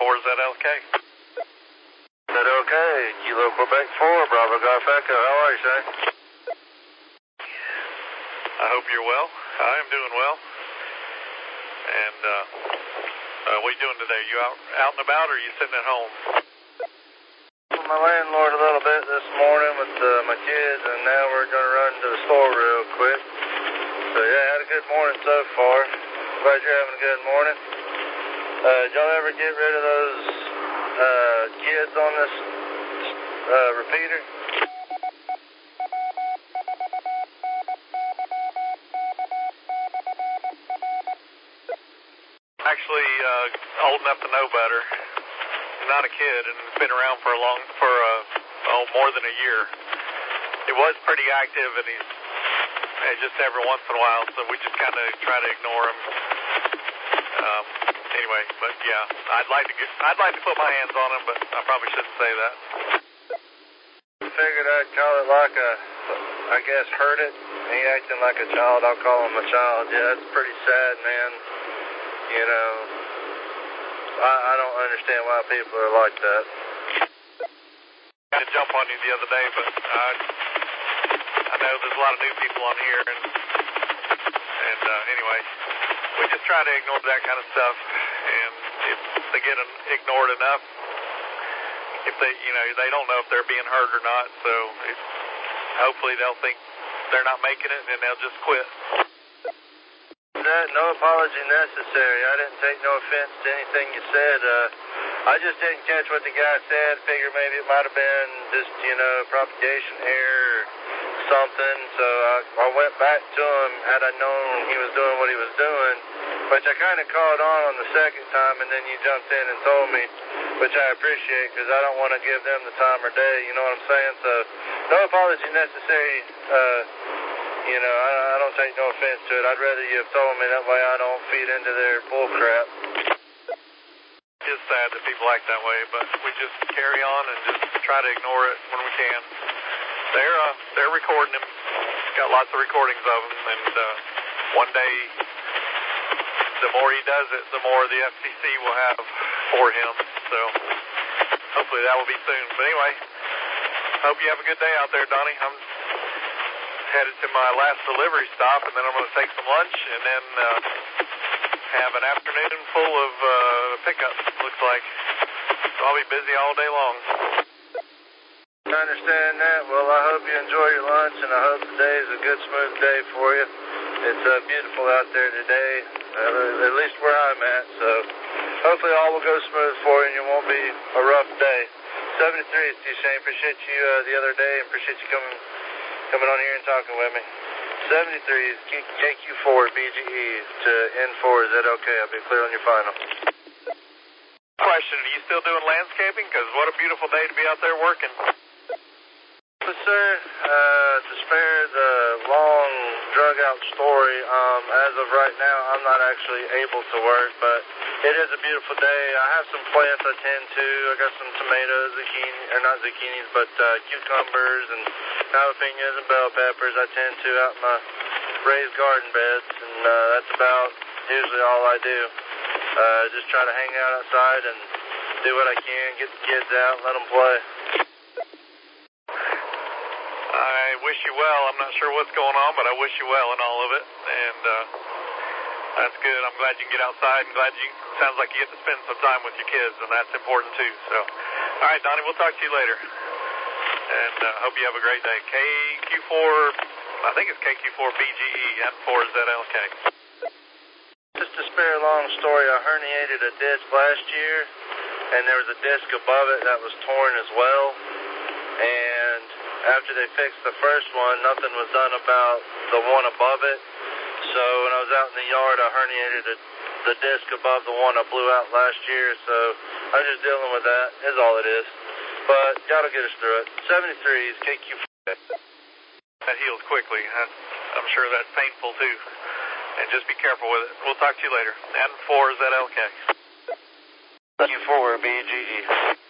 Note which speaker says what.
Speaker 1: N4ZLK.
Speaker 2: ZLK, Kilo Quebec 4, Bravo Golf Echo. How are you, sir?
Speaker 1: I hope you're well. I am doing well. And what are you doing today? You out and about, or are you sitting at home?
Speaker 2: With my landlord a little bit this morning with my kids, and now we're going to run to the store real quick. So yeah, had a good morning so far. Glad you're having a good morning. Did y'all ever get rid of those kids on this repeater?
Speaker 1: Actually, old enough to know better. Not a kid, and it's been around for more than a year. It was pretty active, and he's just every once in a while, so we just kind of try to ignore him. Anyway, but yeah, I'd like to put my hands on him, but I probably shouldn't say that.
Speaker 2: Figured I'd call it like I guess hurt it. He acting like a child, I'll call him a child. Yeah, it's pretty sad, man. You know, I don't understand why people are like that.
Speaker 1: I had to jump on you the other day, but I know there's a lot of new people on here, and anyway, we just try to ignore that kind of stuff, and if they get ignored enough, if they don't know if they're being heard or not, so hopefully they'll think they're not making it, and they'll just quit.
Speaker 2: No apology necessary. I didn't take no offense to anything you said. I just didn't catch what the guy said. Figured maybe it might have been just, propagation error or something. So I went back to him. Had I known he was doing what he was doing, which I kind of caught on the second time, and then you jumped in and told me, which I appreciate because I don't want to give them the time of day. You know what I'm saying? So no apology necessary. I don't take no offense to it. I'd rather you have told me, that way I don't feed into their bull crap.
Speaker 1: It's sad that people act that way, but we just carry on and just try to ignore it when we can. They're recording him. Got lots of recordings of him, and one day, the more he does it, the more the FCC will have for him. So hopefully that will be soon. But anyway, hope you have a good day out there, Donnie. I'm headed to my last delivery stop, and then I'm going to take some lunch, and then have an afternoon full of pickups, looks like. So I'll be busy all day long.
Speaker 2: I understand that. Well, I hope you enjoy your lunch, and I hope today is a good, smooth day for you. It's beautiful out there today, at least where I'm at, so hopefully all will go smooth for you, and it won't be a rough day. 73 is T. Shane. Appreciate you the other day, and appreciate you coming on here and talking with me. 73 is KQ4 BGE to N4 ZLK. I'll be clear on your final.
Speaker 1: Question, are you still doing landscaping? Because what a beautiful day to be out there working.
Speaker 2: But sir, to spare the long, drug-out story, as of right now, I'm not actually able to work, but it is a beautiful day. I have some plants I tend to. I got some tomatoes, not zucchinis, but cucumbers and jalapenos and bell peppers I tend to out in my raised garden beds, and that's about usually all I do. Just try to hang out outside and do what I can, get the kids out, let them play.
Speaker 1: I wish you well. I'm not sure what's going on, but I wish you well in all of it, and that's good. I'm glad you can get outside, and sounds like you get to spend some time with your kids, and that's important too. So, all right, Donnie, we'll talk to you later, and hope you have a great day. KQ4, I think it's KQ4 BGE, N4ZLK.
Speaker 2: Just to spare a long story, I herniated a disc last year, and there was a disc above it that was torn as well, and after they fixed the first one, nothing was done about the one above it. So when I was out in the yard, I herniated the disc above the one I blew out last year. So I'm just dealing with that, is all it is. But God will get us through it. 73 is KQ4.
Speaker 1: That heals quickly. I'm sure that's painful too. And just be careful with it. We'll talk to you later. N4ZLK.
Speaker 2: KQ4 BGE.